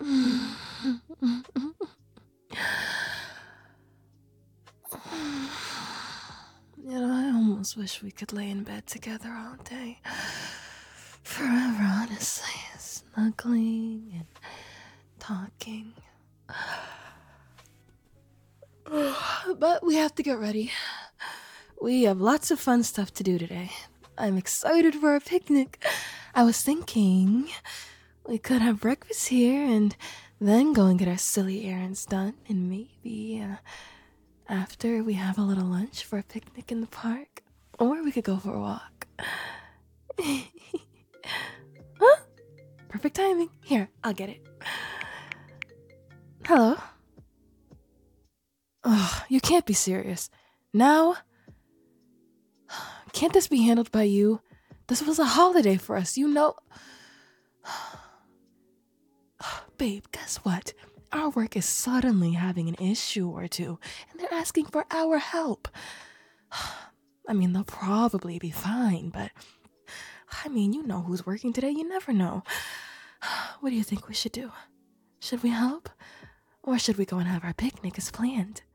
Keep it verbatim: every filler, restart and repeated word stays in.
You know, I almost wish we could lay in bed together all day. Forever, honestly. Snuggling and talking. But we have to get ready. We have lots of fun stuff to do today. I'm excited for our picnic. I was thinking we could have breakfast here and then go and get our silly errands done, and maybe uh, after we have a little lunch for a picnic in the park, or we could go for a walk. Huh? Perfect timing. Here, I'll get it. Hello? Ugh, you can't be serious. Now? Can't this be handled by you? This was a holiday for us, you know. Babe, guess what? Our work is suddenly having an issue or two, and they're asking for our help. I mean, they'll probably be fine, but I mean, you know who's working today, you never know. What do you think we should do? Should we help? Or should we go and have our picnic as planned?